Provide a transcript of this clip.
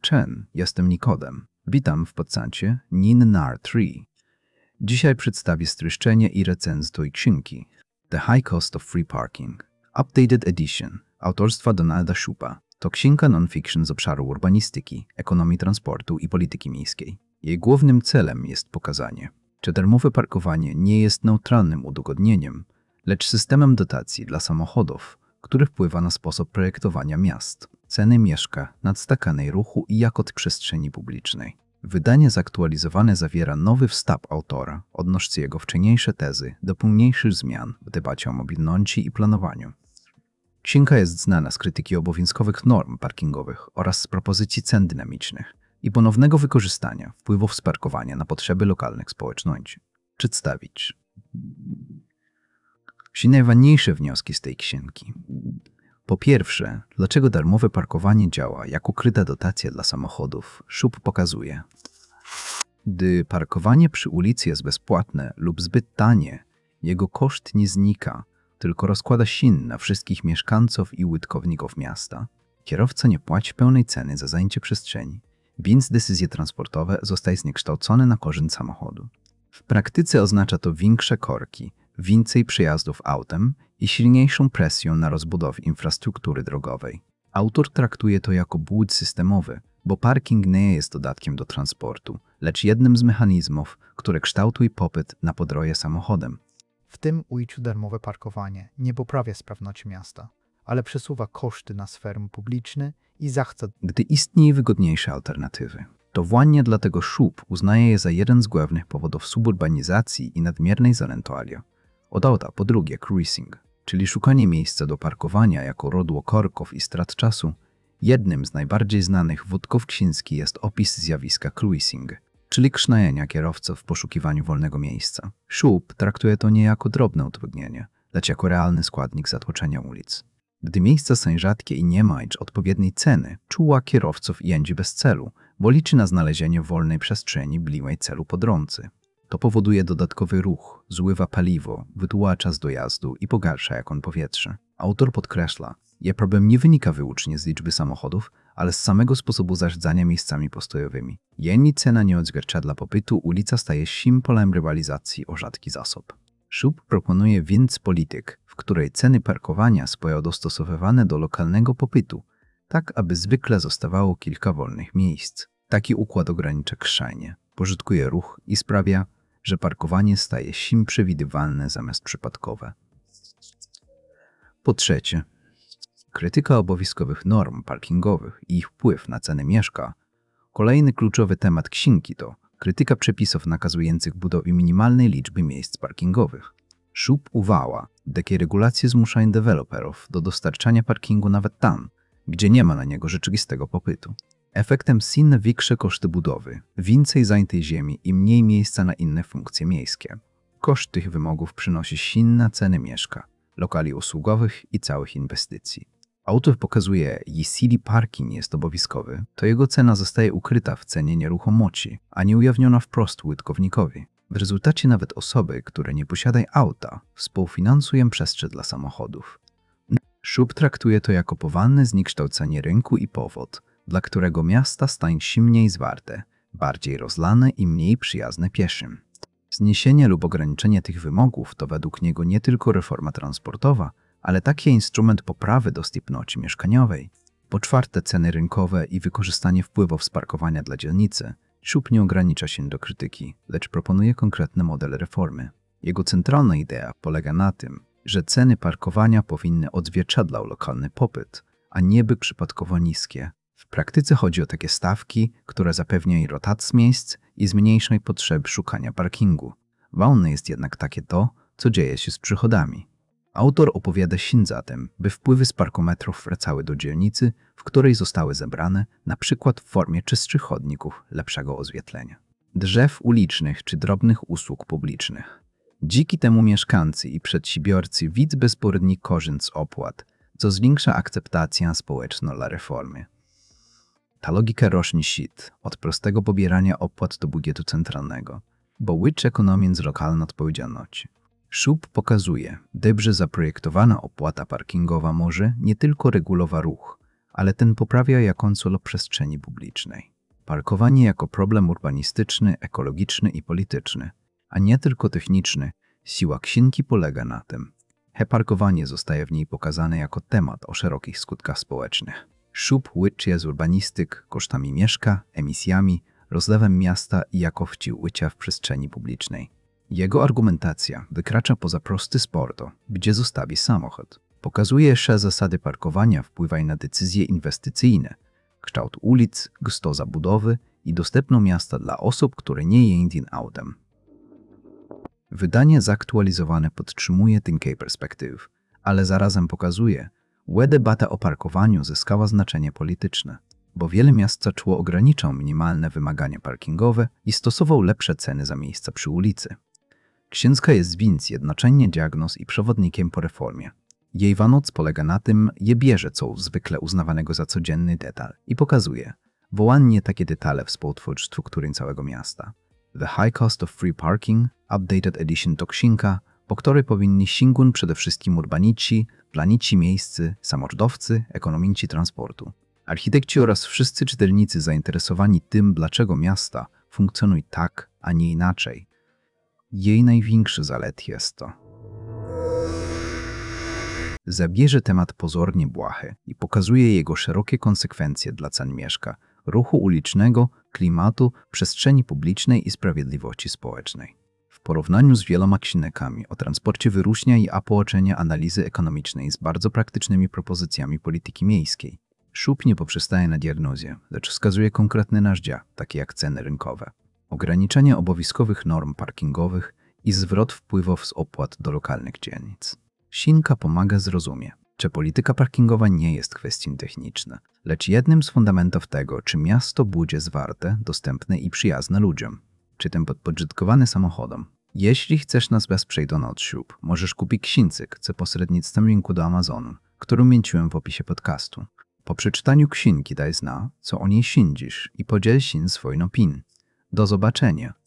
Chen, jestem Nikodem. Witam w podcaście NIN-NAR 3. Dzisiaj przedstawię streszczenie i recenzję tej książki The High Cost of Free Parking Updated Edition autorstwa Donalda Shoupa. To książka non-fiction z obszaru urbanistyki, ekonomii transportu i polityki miejskiej. Jej głównym celem jest pokazanie, że darmowe parkowanie nie jest neutralnym udogodnieniem, lecz systemem dotacji dla samochodów, który wpływa na sposób projektowania miast, ceny mieszka, nadstakanej ruchu i jakość przestrzeni publicznej. Wydanie zaktualizowane zawiera nowy wstęp autora, odnoszący jego wcześniejsze tezy do późniejszych zmian w debacie o mobilności i planowaniu. Książka jest znana z krytyki obowiązkowych norm parkingowych oraz z propozycji cen dynamicznych i ponownego wykorzystania wpływów z parkowania na potrzeby lokalnych społeczności. Przedstawić najważniejsze wnioski z tej książki. Po pierwsze, dlaczego darmowe parkowanie działa jako ukryta dotacja dla samochodów, Shoup pokazuje. Gdy parkowanie przy ulicy jest bezpłatne lub zbyt tanie, jego koszt nie znika, tylko rozkłada się na wszystkich mieszkańców i użytkowników miasta. Kierowca nie płaci pełnej ceny za zajęcie przestrzeni, więc decyzje transportowe zostają zniekształcone na korzyść samochodu. W praktyce oznacza to większe korki, więcej przejazdów autem i silniejszą presję na rozbudowę infrastruktury drogowej. Autor traktuje to jako błąd systemowy, bo parking nie jest dodatkiem do transportu, lecz jednym z mechanizmów, które kształtuje popyt na podróże samochodem. W tym ujęciu darmowe parkowanie nie poprawia sprawności miasta, ale przesuwa koszty na sferę publiczną i zachęca. Gdy istnieją wygodniejsze alternatywy. To właśnie dlatego Shoup uznaje je za jeden z głównych powodów suburbanizacji i nadmiernej zarentowalii. Od auta po drugie cruising, czyli szukanie miejsca do parkowania jako rodło korków i strat czasu. Jednym z najbardziej znanych wątków książki jest opis zjawiska cruising, czyli krzniejenia kierowców w poszukiwaniu wolnego miejsca. Shoup traktuje to nie jako drobne utrudnienie, lecz jako realny składnik zatłoczenia ulic. Gdy miejsca są rzadkie i nie mają odpowiedniej ceny, czuła kierowców jeździ bez celu, bo liczy na znalezienie wolnej przestrzeni bliżej celu po drodze. To powoduje dodatkowy ruch, zużywa paliwo, wydłuża czas dojazdu i pogarsza jakość powietrza. Autor podkreśla, że problem nie wynika wyłącznie z liczby samochodów, ale z samego sposobu zarządzania miejscami postojowymi. Jeśli cena nie odzwierciedla popytu, ulica staje się polem rywalizacji o rzadki zasób. Shoup proponuje więc polityk, w której ceny parkowania są dostosowywane do lokalnego popytu, tak aby zwykle zostawało kilka wolnych miejsc. Taki układ ogranicza krzenie, porządkuje ruch i sprawia, że parkowanie staje się przewidywalne zamiast przypadkowe. Po trzecie, krytyka obowiązkowych norm parkingowych i ich wpływ na ceny mieszka. Kolejny kluczowy temat książki to krytyka przepisów nakazujących budowę minimalnej liczby miejsc parkingowych. Shoup uważa, że takie regulacje zmuszają deweloperów do dostarczania parkingu nawet tam, gdzie nie ma na niego rzeczywistego popytu. Efektem są większe koszty budowy, więcej zajętej ziemi i mniej miejsca na inne funkcje miejskie. Koszt tych wymogów przynosi silne ceny mieszka, lokali usługowych i całych inwestycji. Autor pokazuje, że jeśli parking jest obowiązkowy, to jego cena zostaje ukryta w cenie nieruchomości, a nie ujawniona wprost użytkownikowi. W rezultacie nawet osoby, które nie posiadają auta, współfinansują przestrzeń dla samochodów. Shoup traktuje to jako powolne zniekształcenie rynku i powód, dla którego miasta stają się mniej zwarte, bardziej rozlane i mniej przyjazne pieszym. Zniesienie lub ograniczenie tych wymogów to według niego nie tylko reforma transportowa, ale taki instrument poprawy dostępności mieszkaniowej. Po czwarte, ceny rynkowe i wykorzystanie wpływów z parkowania dla dzielnicy. Shoup nie ogranicza się do krytyki, lecz proponuje konkretny model reformy. Jego centralna idea polega na tym, że ceny parkowania powinny odzwierciedlać lokalny popyt, a nie być przypadkowo niskie. W praktyce chodzi o takie stawki, które zapewniają rotację miejsc i zmniejszają potrzeby szukania parkingu. Ważne jest jednak takie to, co dzieje się z przychodami. Autor opowiada się zatem, by wpływy z parkometrów wracały do dzielnicy, w której zostały zebrane, na przykład w formie czystszych chodników, lepszego oświetlenia, drzew ulicznych czy drobnych usług publicznych. Dzięki temu mieszkańcy i przedsiębiorcy widzą bezpośredni korzyść z opłat, co zwiększa akceptację społeczną dla reformy. Ta logika rośnie od prostego pobierania opłat do budżetu centralnego, bo łączy ekonomię z lokalną odpowiedzialnością. Shoup pokazuje, dobrze zaprojektowana opłata parkingowa może nie tylko regulować ruch, ale ten poprawia jakońcolo przestrzeni publicznej. Parkowanie jako problem urbanistyczny, ekologiczny i polityczny, a nie tylko techniczny, siła księgi polega na tym. Parkowanie zostaje w niej pokazane jako temat o szerokich skutkach społecznych. Szub łyczy z urbanistyk kosztami mieszka, emisjami, rozlewem miasta i jakości łycia w przestrzeni publicznej. Jego argumentacja wykracza poza prosty sport, gdzie zostawi samochód. Pokazuje, że zasady parkowania wpływają na decyzje inwestycyjne, kształt ulic, gsto zabudowy i dostępność miasta dla osób, które nie jeżdżą autem. Wydanie zaktualizowane podtrzymuje tę perspektywę, ale zarazem pokazuje, że debata o parkowaniu zyskała znaczenie polityczne, bo wiele miast zaczęło ograniczać minimalne wymagania parkingowe i stosował lepsze ceny za miejsca przy ulicy. Księżka jest więc jednocześnie diagnoz i przewodnikiem po reformie. Jej wanoc polega na tym, że bierze co zwykle uznawanego za codzienny detal i pokazuje, wołanie takie detale współtworzy strukturę całego miasta. The High Cost of Free Parking, Updated Edition to księga, po której powinni sięgnąć przede wszystkim urbanici, planici miejscy, samorządowcy, ekonomiści transportu, architekci oraz wszyscy czytelnicy zainteresowani tym, dlaczego miasta funkcjonują tak, a nie inaczej. Jej największy zalet jest to. Zabierze temat pozornie błahy i pokazuje jego szerokie konsekwencje dla cen mieszka, ruchu ulicznego, klimatu, przestrzeni publicznej i sprawiedliwości społecznej. W porównaniu z wieloma księgami o transporcie wyróżnia i połączenie analizy ekonomicznej z bardzo praktycznymi propozycjami polityki miejskiej. Szub nie poprzestaje na diagnozie, lecz wskazuje konkretne narzędzia, takie jak ceny rynkowe, ograniczenie obowiązkowych norm parkingowych i zwrot wpływów z opłat do lokalnych dzielnic. Księga pomaga zrozumieć, że polityka parkingowa nie jest kwestią techniczną, lecz jednym z fundamentów tego, czy miasto będzie zwarte, dostępne i przyjazne ludziom, czy tym podporządkowane samochodom. Jeśli chcesz nas wesprzeć do Notshub, możesz kupić księżyk za pośrednictwem linku do Amazonu, który umieściłem w opisie podcastu. Po przeczytaniu księgi daj zna, co o niej sądzisz i podziel się swoją opinią. Do zobaczenia.